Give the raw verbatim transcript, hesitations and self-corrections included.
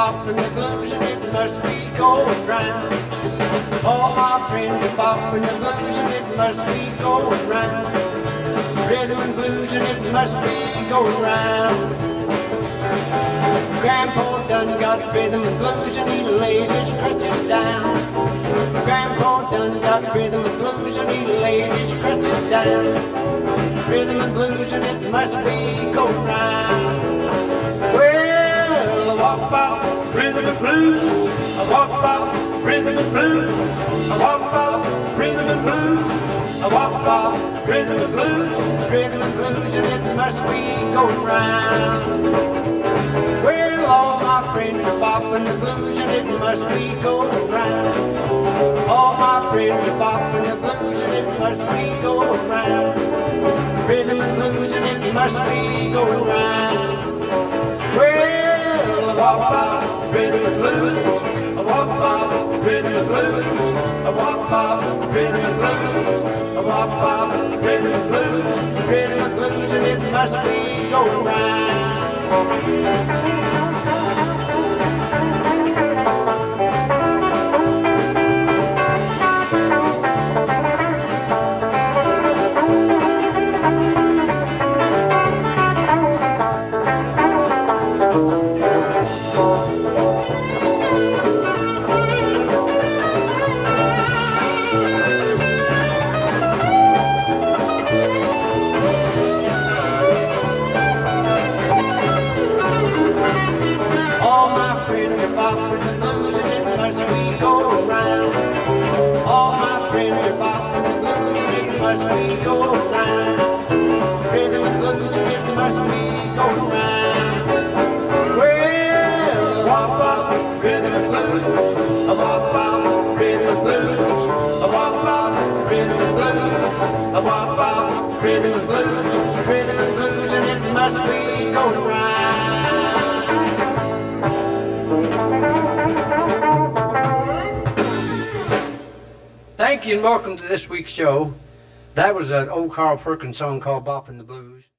bopping the blues and it must be going round. All my friends are bopping the blues and it must be going round. Rhythm and blues and it must be going round. Grandpa done got rhythm and blues and he laid his crutches down. Grandpa done got rhythm and blues and he laid his crutches down. Rhythm and blues and it must be going round. Well, I walk about rhythm and blues. I walk about rhythm and blues. I walk about rhythm and blues. I walk about rhythm and blues. Rhythm and blues and it must be going round. Well, all my friends are bopping the blues and it must be going round. All my friends are bopping the blues and it must be going round. Rhythm and blues and it must be going round. Well, I walk by rhythm and blues. I walk by rhythm and blues. I walk by rhythm and blues. I walk by rhythm and blues. Rhythm and blues and it must be going round. Bopping the blues and it must be going round. All my friends are bopping the blues and it must be going round. Rhythm and blues and it must be going round. Well, I walk about rhythm and blues. I walk about rhythm and blues. I walk about rhythm and blues. I walk about rhythm and blues. Rhythm and blues and it must be going round. Thank you and welcome to this week's show. That was an old Carl Perkins song called Boppin' the Blues.